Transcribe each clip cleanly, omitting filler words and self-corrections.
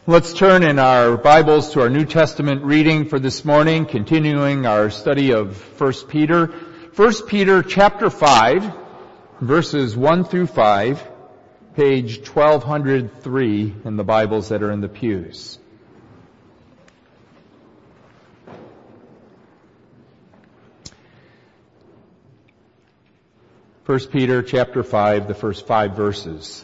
Let's turn in our Bibles to our New Testament reading for this morning, continuing our study of 1 Peter. 1 Peter chapter 5, verses 1 through 5, page 1203 in the Bibles that are in the pews. First Peter chapter 5, the first 5 verses.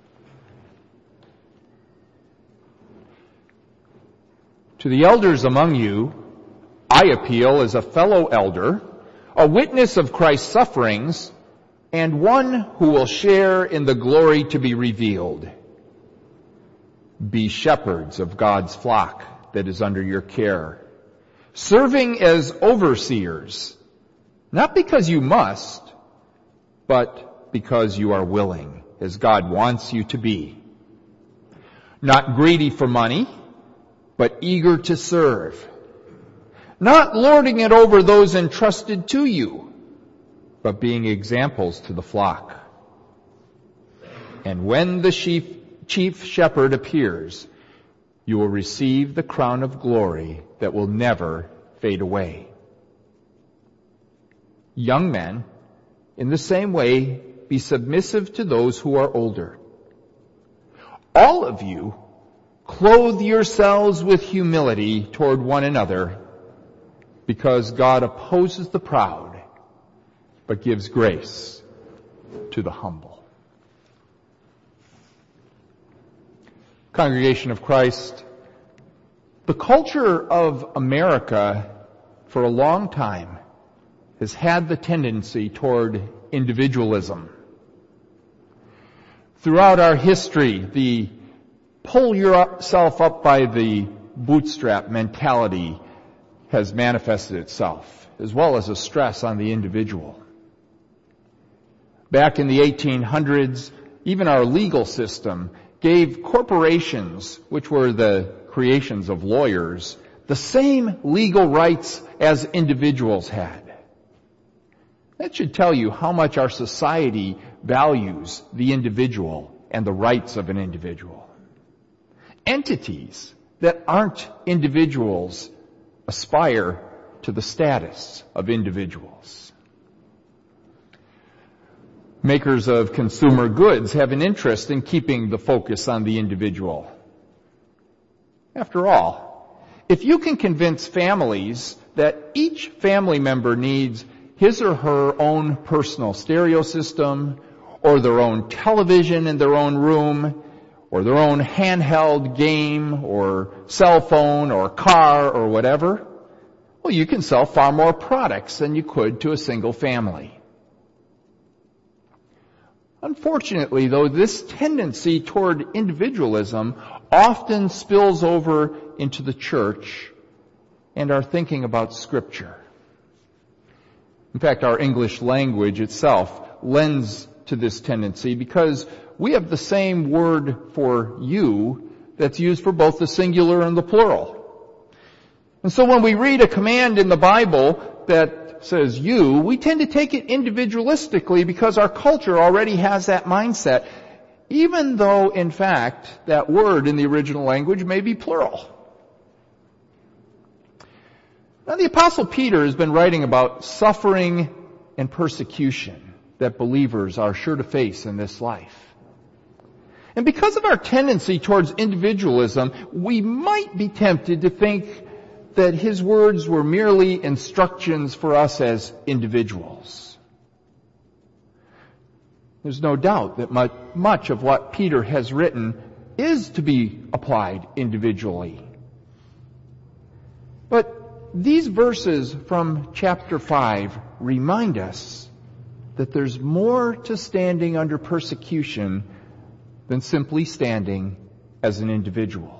To the elders among you, I appeal as a fellow elder, a witness of Christ's sufferings, and one who will share in the glory to be revealed. Be shepherds of God's flock that is under your care, serving as overseers, not because you must, but because you are willing, as God wants you to be. Not greedy for money, but eager to serve. Not lording it over those entrusted to you, but being examples to the flock. And when the chief shepherd appears, you will receive the crown of glory that will never fade away. Young men, in the same way, be submissive to those who are older. All of you, clothe yourselves with humility toward one another, because God opposes the proud, but gives grace to the humble. Congregation of Christ, the culture of America for a long time has had the tendency toward individualism. Throughout our history, the pull yourself up by the bootstrap mentality has manifested itself, as well as a stress on the individual. Back in the 1800s, even our legal system gave corporations, which were the creations of lawyers, the same legal rights as individuals had. That should tell you how much our society values the individual and the rights of an individual. Entities that aren't individuals aspire to the status of individuals. Makers of consumer goods have an interest in keeping the focus on the individual. After all, if you can convince families that each family member needs his or her own personal stereo system, or their own television in their own room, or their own handheld game, or cell phone, or car, or whatever, well, you can sell far more products than you could to a single family. Unfortunately, though, this tendency toward individualism often spills over into the church and our thinking about Scripture. In fact, our English language itself lends to this tendency because we have the same word for you that's used for both the singular and the plural. And so when we read a command in the Bible that says you, we tend to take it individualistically because our culture already has that mindset, even though, in fact, that word in the original language may be plural. Now, the Apostle Peter has been writing about suffering and persecution that believers are sure to face in this life. And because of our tendency towards individualism, we might be tempted to think that his words were merely instructions for us as individuals. There's no doubt that much of what Peter has written is to be applied individually. But these verses from chapter 5 remind us that there's more to standing under persecution than simply standing as an individual.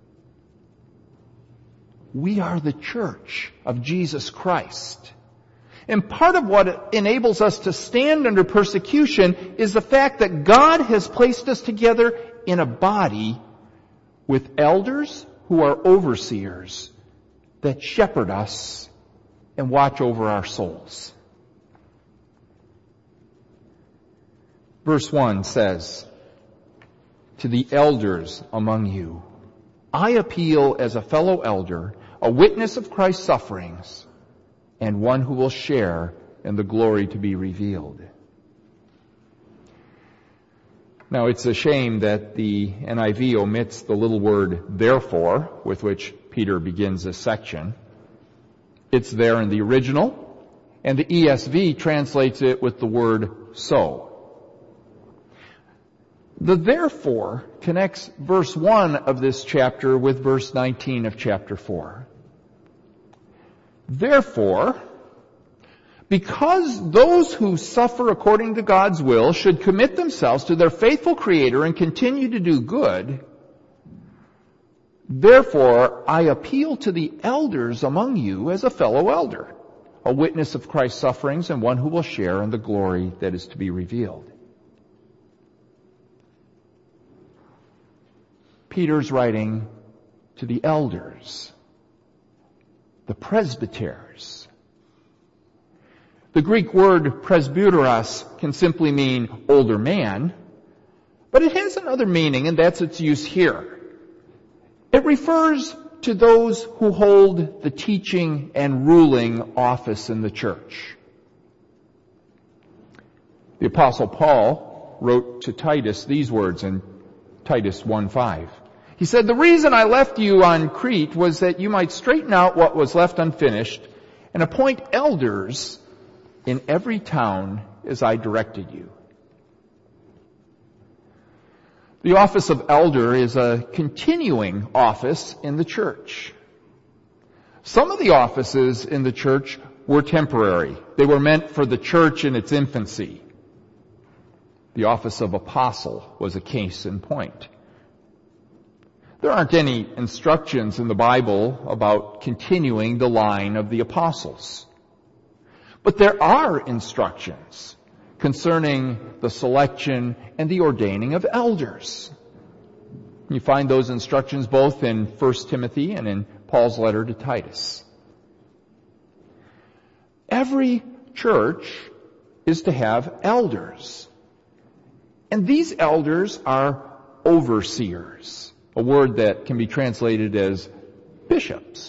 We are the church of Jesus Christ. And part of what enables us to stand under persecution is the fact that God has placed us together in a body with elders who are overseers that shepherd us and watch over our souls. Verse 1 says, "To the elders among you, I appeal as a fellow elder, a witness of Christ's sufferings, and one who will share in the glory to be revealed. Now, it's a shame that the NIV omits the little word therefore, with which Peter begins this section. It's there in the original, and the ESV translates it with the word so. The therefore connects verse 1 of this chapter with verse 19 of chapter 4. Therefore, because those who suffer according to God's will should commit themselves to their faithful Creator and continue to do good, therefore I appeal to the elders among you as a fellow elder, a witness of Christ's sufferings and one who will share in the glory that is to be revealed. Peter's writing to the elders, the presbyters. The Greek word presbyteros can simply mean older man, but it has another meaning, and that's its use here. It refers to those who hold the teaching and ruling office in the church. The Apostle Paul wrote to Titus these words in Titus 1:5. He said, "The reason I left you on Crete was that you might straighten out what was left unfinished and appoint elders in every town as I directed you." The office of elder is a continuing office in the church. Some of the offices in the church were temporary. They were meant for the church in its infancy. The office of apostle was a case in point. There aren't any instructions in the Bible about continuing the line of the apostles. But there are instructions concerning the selection and the ordaining of elders. You find those instructions both in 1 Timothy and in Paul's letter to Titus. Every church is to have elders. And these elders are overseers, a word that can be translated as bishops.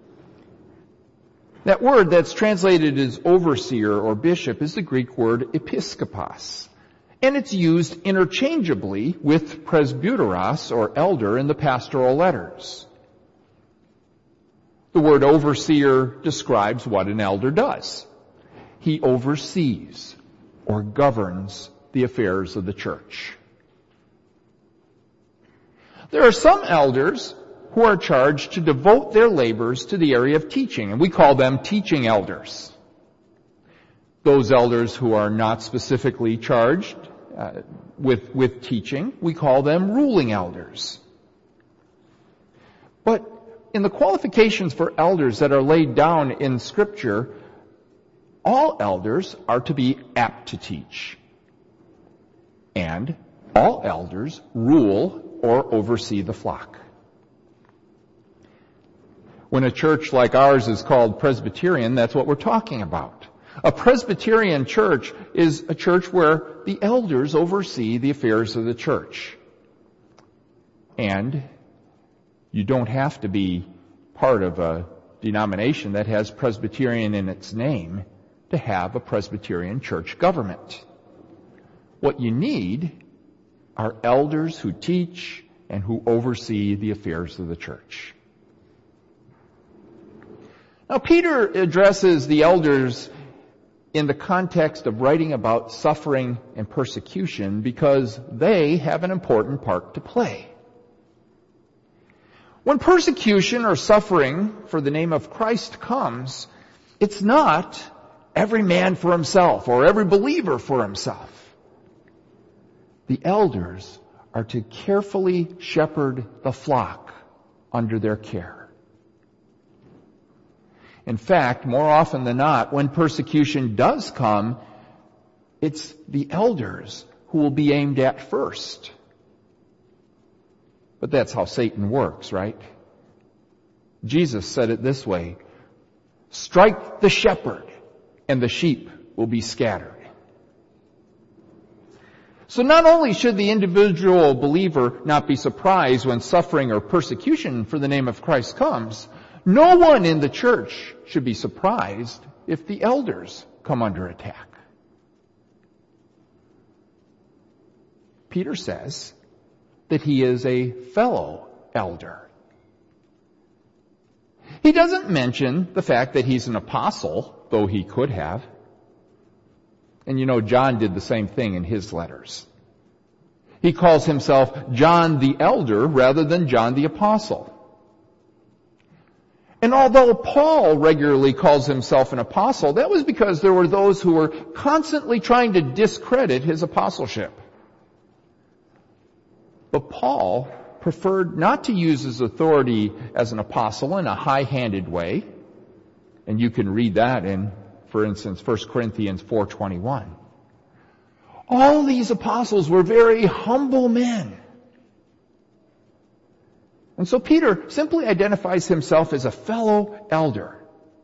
That word that's translated as overseer or bishop is the Greek word episkopos, and it's used interchangeably with presbyteros or elder in the pastoral letters. The word overseer describes what an elder does. He oversees or governs the affairs of the church. There are some elders who are charged to devote their labors to the area of teaching, and we call them teaching elders. Those elders who are not specifically charged with teaching, we call them ruling elders. But in the qualifications for elders that are laid down in Scripture, all elders are to be apt to teach. And all elders rule or oversee the flock. When a church like ours is called Presbyterian, that's what we're talking about. A Presbyterian church is a church where the elders oversee the affairs of the church. And you don't have to be part of a denomination that has Presbyterian in its name to have a Presbyterian church government. What you need are elders who teach and who oversee the affairs of the church. Now, Peter addresses the elders in the context of writing about suffering and persecution because they have an important part to play. When persecution or suffering for the name of Christ comes, it's not every man for himself or every believer for himself. The elders are to carefully shepherd the flock under their care. In fact, more often than not, when persecution does come, it's the elders who will be aimed at first. But that's how Satan works, right? Jesus said it this way, "Strike the shepherd, and the sheep will be scattered." So not only should the individual believer not be surprised when suffering or persecution for the name of Christ comes, no one in the church should be surprised if the elders come under attack. Peter says that he is a fellow elder. He doesn't mention the fact that he's an apostle, though he could have. And you know, John did the same thing in his letters. He calls himself John the Elder rather than John the Apostle. And although Paul regularly calls himself an apostle, that was because there were those who were constantly trying to discredit his apostleship. But Paul preferred not to use his authority as an apostle in a high-handed way. And you can read that in, for instance, 1 Corinthians 4:21. All these apostles were very humble men. And so Peter simply identifies himself as a fellow elder.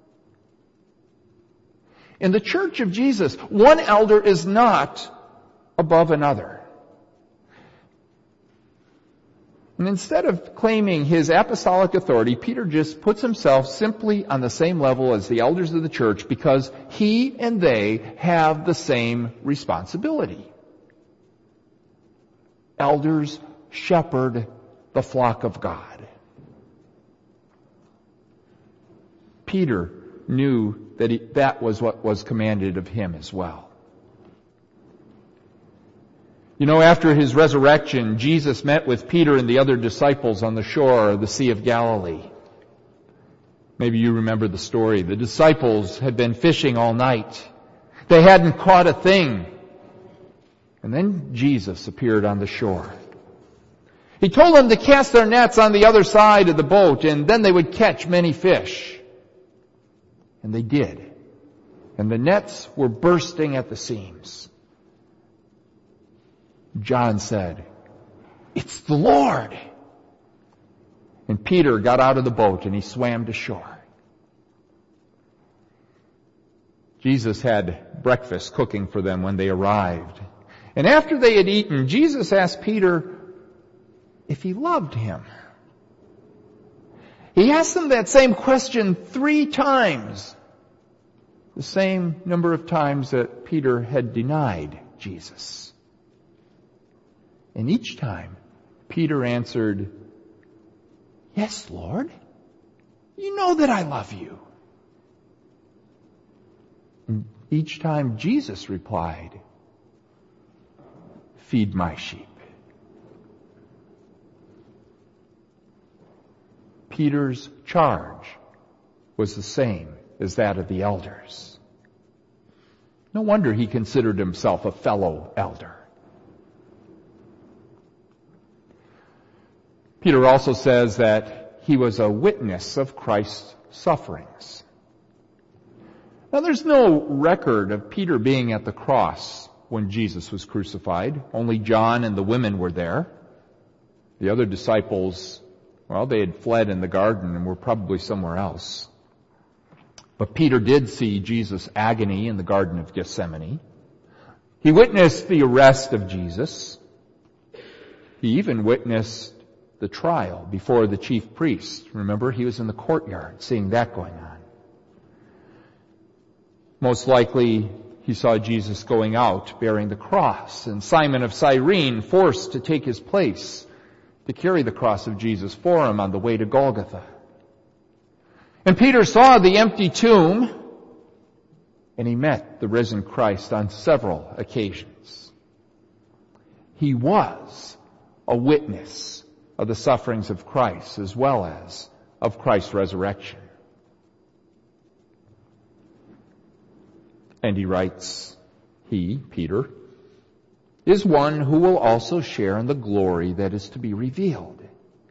In the Church of Jesus, one elder is not above another. And instead of claiming his apostolic authority, Peter just puts himself simply on the same level as the elders of the church because he and they have the same responsibility. Elders shepherd the flock of God. Peter knew that that was what was commanded of him as well. You know, after his resurrection, Jesus met with Peter and the other disciples on the shore of the Sea of Galilee. Maybe you remember the story. The disciples had been fishing all night. They hadn't caught a thing. And then Jesus appeared on the shore. He told them to cast their nets on the other side of the boat, and then they would catch many fish. And they did. And the nets were bursting at the seams. John said, "It's the Lord." And Peter got out of the boat and he swam to shore. Jesus had breakfast cooking for them when they arrived. And after they had eaten, Jesus asked Peter if he loved him. He asked him that same question 3 times. The same number of times that Peter had denied Jesus. And each time, Peter answered, "Yes, Lord. You know that I love you." And each time Jesus replied, "Feed my sheep." Peter's charge was the same as that of the elders. No wonder he considered himself a fellow elder. Peter also says that he was a witness of Christ's sufferings. Now, there's no record of Peter being at the cross when Jesus was crucified. Only John and the women were there. The other disciples, well, they had fled in the garden and were probably somewhere else. But Peter did see Jesus' agony in the Garden of Gethsemane. He witnessed the arrest of Jesus. He even witnessed the trial before the chief priest. Remember, he was in the courtyard seeing that going on. Most likely, he saw Jesus going out bearing the cross, and Simon of Cyrene forced to take his place to carry the cross of Jesus for him on the way to Golgotha. And Peter saw the empty tomb, and he met the risen Christ on several occasions. He was a witness of the sufferings of Christ as well as of Christ's resurrection. And he writes, he, Peter, is one who will also share in the glory that is to be revealed.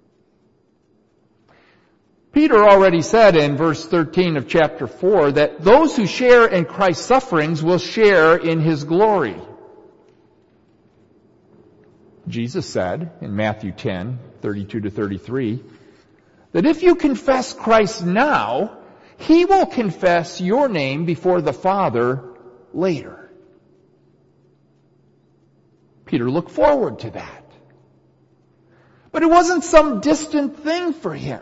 Peter already said in verse 13 of chapter 4 that those who share in Christ's sufferings will share in his glory. Jesus said in Matthew 10:32-33, that if you confess Christ now, he will confess your name before the Father later. Peter looked forward to that. But it wasn't some distant thing for him.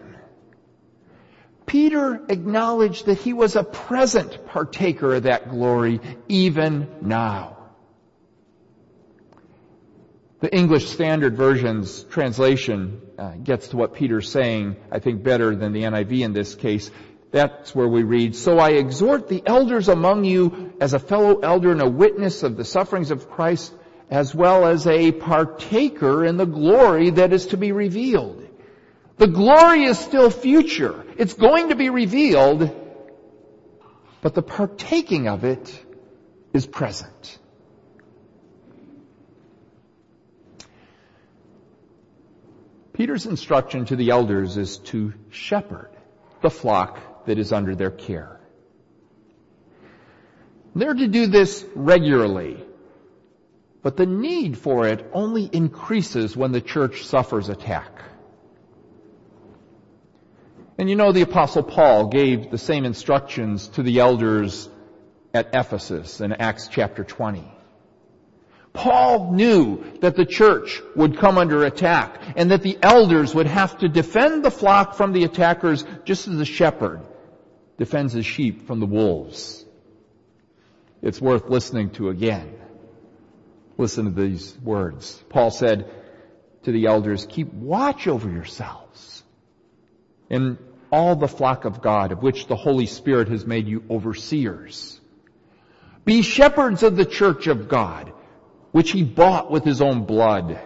Peter acknowledged that he was a present partaker of that glory even now. The English Standard Version's translation gets to what Peter's saying, I think, better than the NIV in this case. That's where we read, "So I exhort the elders among you as a fellow elder and a witness of the sufferings of Christ, as well as a partaker in the glory that is to be revealed." The glory is still future. It's going to be revealed, but the partaking of it is present. Peter's instruction to the elders is to shepherd the flock that is under their care. They're to do this regularly, but the need for it only increases when the church suffers attack. And you know, the Apostle Paul gave the same instructions to the elders at Ephesus in Acts chapter 20. Paul knew that the church would come under attack and that the elders would have to defend the flock from the attackers just as a shepherd defends his sheep from the wolves. It's worth listening to again. Listen to these words. Paul said to the elders, "Keep watch over yourselves and all the flock of God, of which the Holy Spirit has made you overseers. Be shepherds of the church of God, which he bought with his own blood.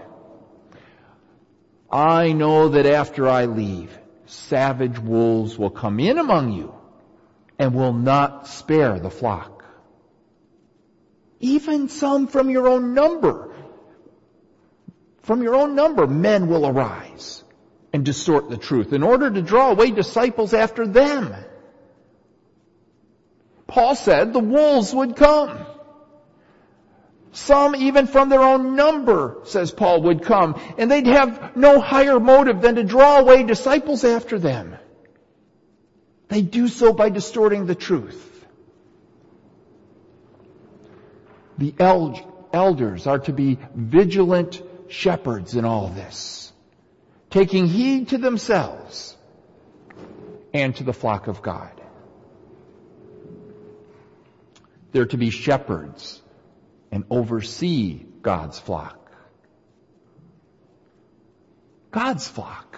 I know that after I leave, savage wolves will come in among you and will not spare the flock. Even some from your own number. From your own number, men will arise and distort the truth in order to draw away disciples after them." Paul said the wolves would come. Some even from their own number, says Paul, would come, and they'd have no higher motive than to draw away disciples after them. They do so by distorting the truth. The elders are to be vigilant shepherds in all this, taking heed to themselves and to the flock of God. They're to be shepherds and oversee God's flock. God's flock.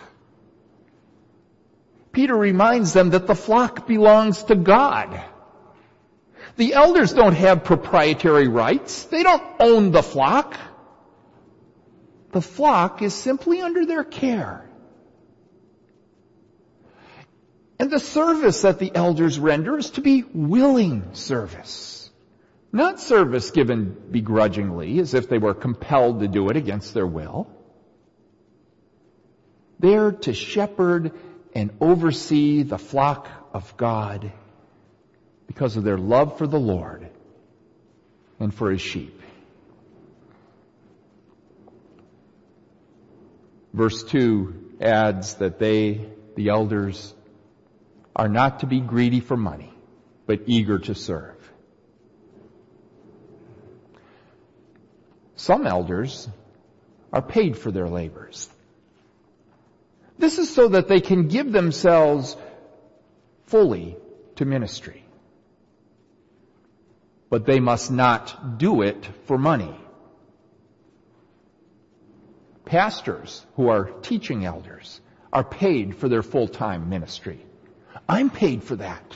Peter reminds them that the flock belongs to God. The elders don't have proprietary rights. They don't own the flock. The flock is simply under their care. And the service that the elders render is to be willing service. Not service given begrudgingly, as if they were compelled to do it against their will. They're to shepherd and oversee the flock of God because of their love for the Lord and for His sheep. Verse 2 adds that the elders, are not to be greedy for money, but eager to serve. Some elders are paid for their labors. This is so that they can give themselves fully to ministry. But they must not do it for money. Pastors who are teaching elders are paid for their full-time ministry. I'm paid for that.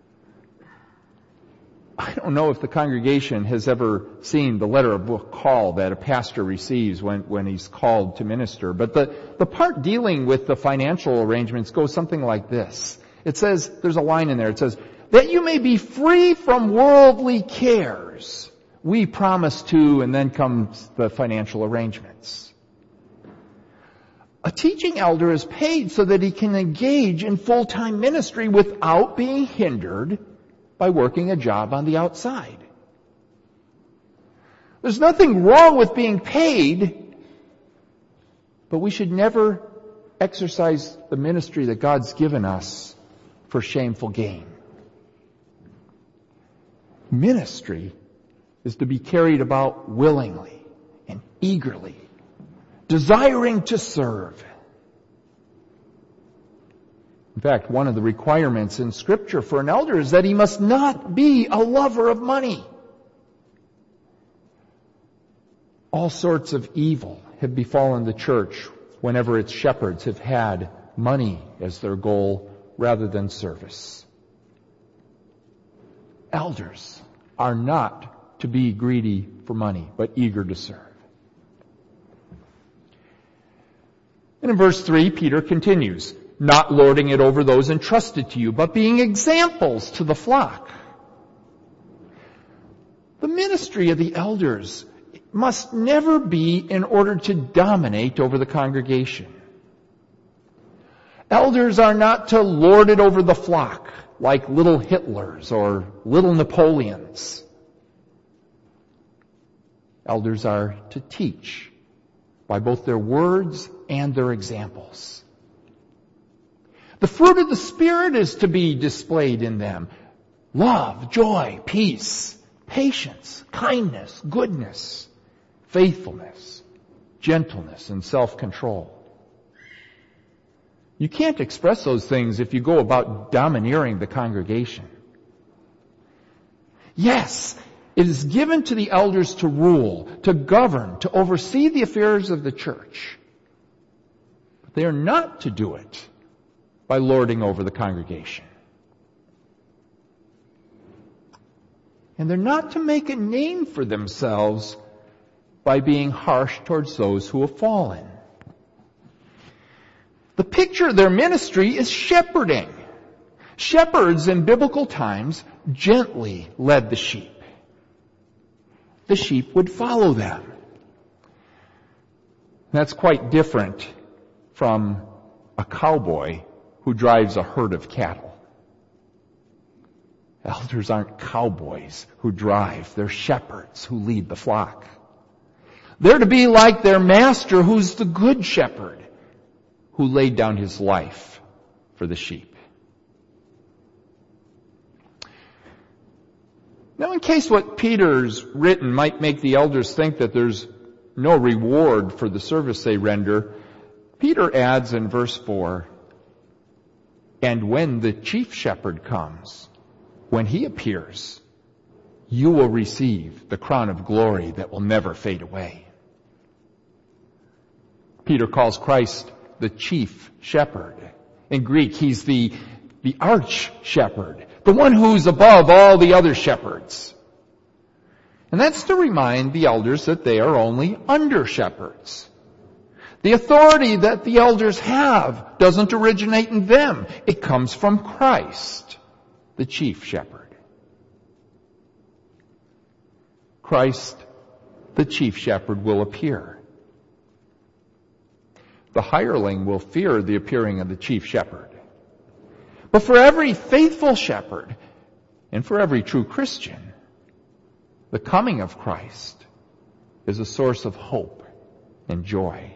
I don't know if the congregation has ever seen the letter of call that a pastor receives when he's called to minister, but the part dealing with the financial arrangements goes something like this. It says, there's a line in there, it says, that you may be free from worldly cares. We promise to, and then comes the financial arrangements. A teaching elder is paid so that he can engage in full-time ministry without being hindered by working a job on the outside. There's nothing wrong with being paid, but we should never exercise the ministry that God's given us for shameful gain. Ministry is to be carried about willingly and eagerly, desiring to serve. In fact, one of the requirements in Scripture for an elder is that he must not be a lover of money. All sorts of evil have befallen the church whenever its shepherds have had money as their goal rather than service. Elders are not to be greedy for money, but eager to serve. And in verse 3, Peter continues, not lording it over those entrusted to you, but being examples to the flock. The ministry of the elders must never be in order to dominate over the congregation. Elders are not to lord it over the flock like little Hitlers or little Napoleons. Elders are to teach by both their words and their examples. The fruit of the Spirit is to be displayed in them. Love, joy, peace, patience, kindness, goodness, faithfulness, gentleness, and self-control. You can't express those things if you go about domineering the congregation. Yes, it is given to the elders to rule, to govern, to oversee the affairs of the church. But they are not to do it by lording over the congregation. And they're not to make a name for themselves by being harsh towards those who have fallen. The picture of their ministry is shepherding. Shepherds in biblical times gently led the sheep. The sheep would follow them. That's quite different from a cowboy who drives a herd of cattle. Elders aren't cowboys who drive. They're shepherds who lead the flock. They're to be like their master, who's the good shepherd, who laid down his life for the sheep. Now, in case what Peter's written might make the elders think that there's no reward for the service they render, Peter adds in verse 4, and when the chief shepherd comes, when he appears, you will receive the crown of glory that will never fade away. Peter calls Christ the chief shepherd. In Greek, he's the arch shepherd, the one who's above all the other shepherds. And that's to remind the elders that they are only under shepherds. The authority that the elders have doesn't originate in them. It comes from Christ, the chief shepherd. Christ, the chief shepherd, will appear. The hireling will fear the appearing of the chief shepherd. But for every faithful shepherd and for every true Christian, the coming of Christ is a source of hope and joy.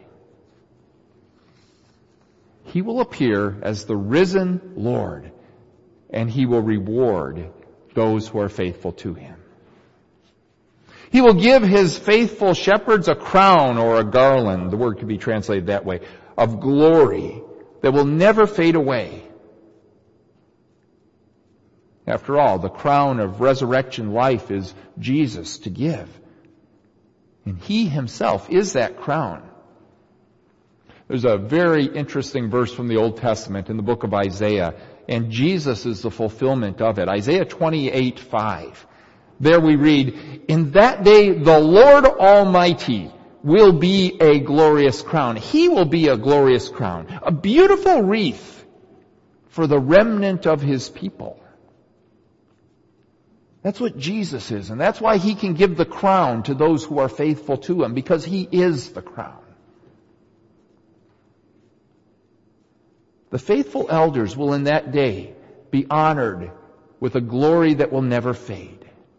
He will appear as the risen Lord, and he will reward those who are faithful to him. He will give his faithful shepherds a crown or a garland, the word could be translated that way, of glory that will never fade away. After all, the crown of resurrection life is Jesus to give. And he himself is that crown. There's a very interesting verse from the Old Testament in the book of Isaiah, and Jesus is the fulfillment of it. Isaiah 28:5. There we read, in that day the Lord Almighty will be a glorious crown. He will be a glorious crown, a beautiful wreath for the remnant of his people. That's what Jesus is, and that's why he can give the crown to those who are faithful to him, because he is the crown. The faithful elders will in that day be honored with a glory that will never fade.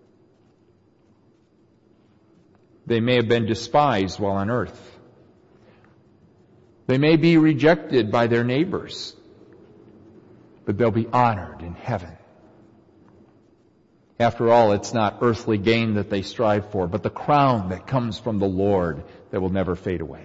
They may have been despised while on earth. They may be rejected by their neighbors, but they'll be honored in heaven. After all, it's not earthly gain that they strive for, but the crown that comes from the Lord that will never fade away.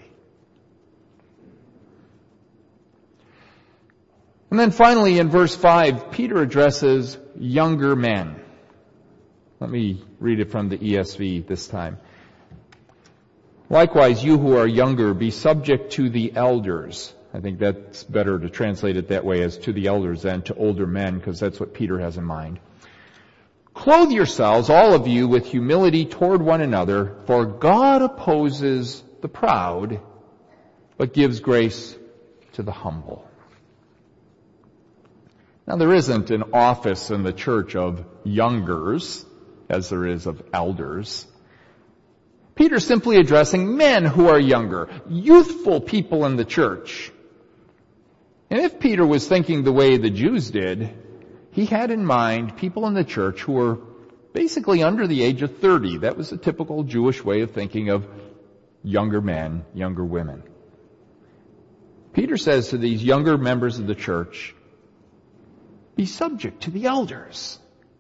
And then finally in verse 5, Peter addresses younger men. Let me read it from the ESV this time. Likewise, you who are younger, be subject to the elders. I think that's better to translate it that way, as to the elders than to older men, because that's what Peter has in mind. Clothe yourselves, all of you, with humility toward one another, for God opposes the proud, but gives grace to the humble. Now, there isn't an office in the church of youngers, as there is of elders. Peter's simply addressing men who are younger, youthful people in the church. And if Peter was thinking the way the Jews did, he had in mind people in the church who were basically under the age of 30. That was a typical Jewish way of thinking of younger men, younger women. Peter says to these younger members of the church, be subject to the elders.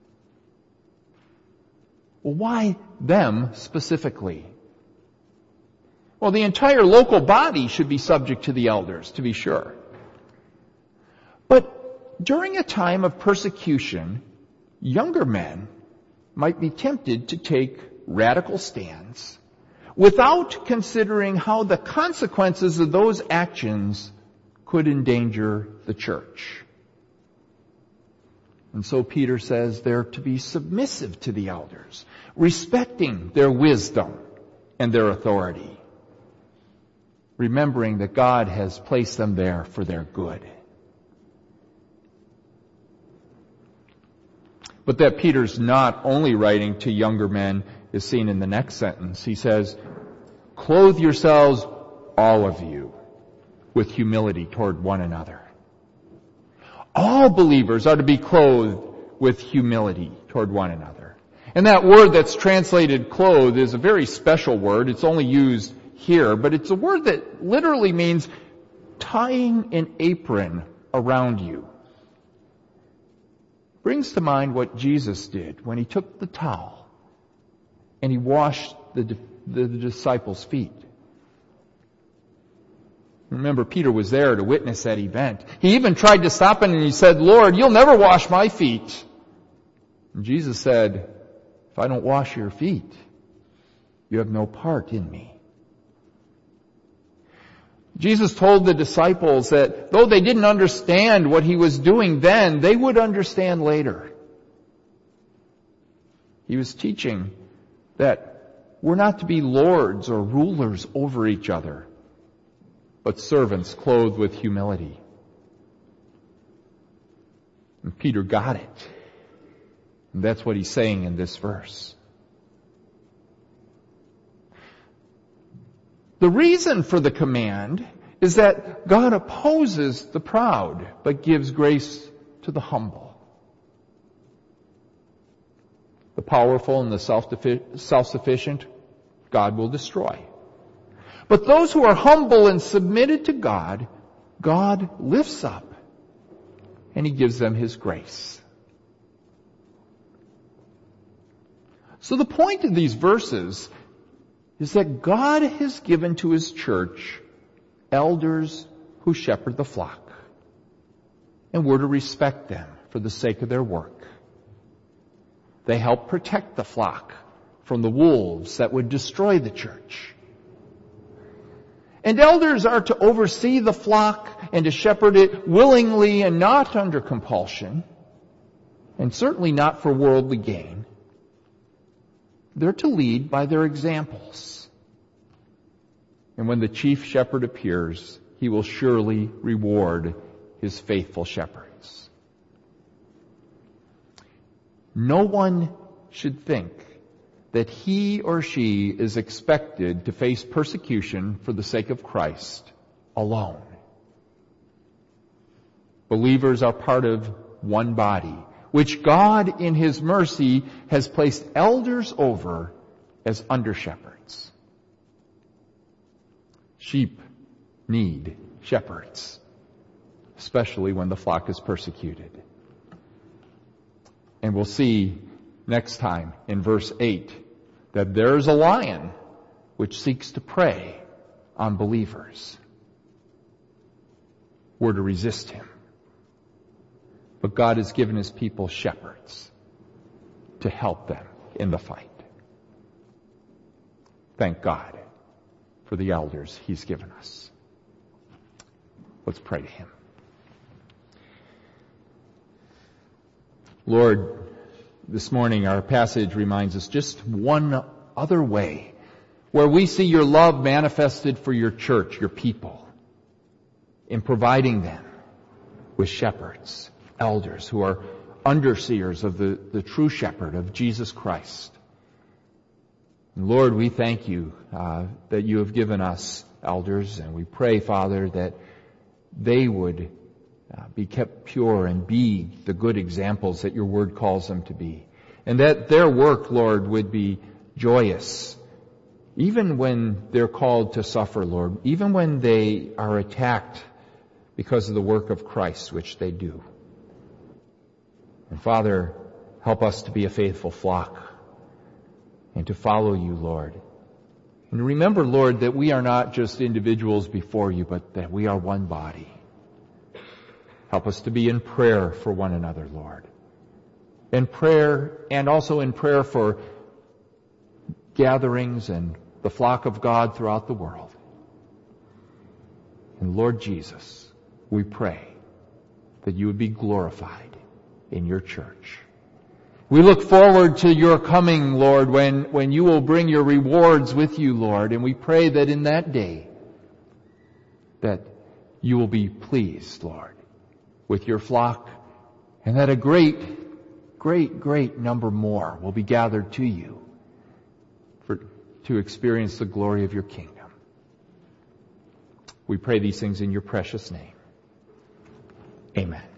Well, why them specifically? Well, the entire local body should be subject to the elders, to be sure. But during a time of persecution, younger men might be tempted to take radical stands without considering how the consequences of those actions could endanger the church. And so Peter says they're to be submissive to the elders, respecting their wisdom and their authority, remembering that God has placed them there for their good. But that Peter's not only writing to younger men is seen in the next sentence. He says, clothe yourselves, all of you, with humility toward one another. All believers are to be clothed with humility toward one another. And that word that's translated clothed is a very special word. It's only used here, but it's a word that literally means tying an apron around you. Brings to mind what Jesus did when he took the towel and he washed the disciples' feet. Remember, Peter was there to witness that event. He even tried to stop him and he said, Lord, you'll never wash my feet. And Jesus said, if I don't wash your feet, you have no part in me. Jesus told the disciples that though they didn't understand what he was doing then, they would understand later. He was teaching that we're not to be lords or rulers over each other, but servants clothed with humility. And Peter got it. And that's what he's saying in this verse. The reason for the command is that God opposes the proud, but gives grace to the humble. The powerful and the self-sufficient, God will destroy. But those who are humble and submitted to God, God lifts up and he gives them his grace. So the point of these verses is that God has given to his church elders who shepherd the flock, and we're to respect them for the sake of their work. They help protect the flock from the wolves that would destroy the church. And elders are to oversee the flock and to shepherd it willingly and not under compulsion, and certainly not for worldly gain. They're to lead by their examples. And when the chief shepherd appears, he will surely reward his faithful shepherds. No one should think that he or she is expected to face persecution for the sake of Christ alone. Believers are part of one body, which God in his mercy has placed elders over as under-shepherds. Sheep need shepherds, especially when the flock is persecuted. And we'll see next time in verse 8 that there's a lion which seeks to prey on believers. We're to resist him. But God has given his people shepherds to help them in the fight. Thank God for the elders he's given us. Let's pray to him. Lord, this morning our passage reminds us just one other way where we see your love manifested for your church, your people, in providing them with shepherds, elders who are underseers of the true shepherd of Jesus Christ. And Lord, we thank you that you have given us elders, and we pray, Father, that they would be kept pure and be the good examples that your word calls them to be. And that their work, Lord, would be joyous, even when they're called to suffer, Lord, even when they are attacked because of the work of Christ, which they do. And Father, help us to be a faithful flock and to follow you, Lord. And remember, Lord, that we are not just individuals before you, but that we are one body. Help us to be in prayer for one another, Lord. In prayer, and also in prayer for gatherings and the flock of God throughout the world. And Lord Jesus, we pray that you would be glorified in your church. We look forward to your coming, Lord, when you will bring your rewards with you, Lord. And we pray that in that day, that you will be pleased, Lord, with your flock, and that a great number more will be gathered to you to experience the glory of your kingdom. We pray these things in your precious name. Amen.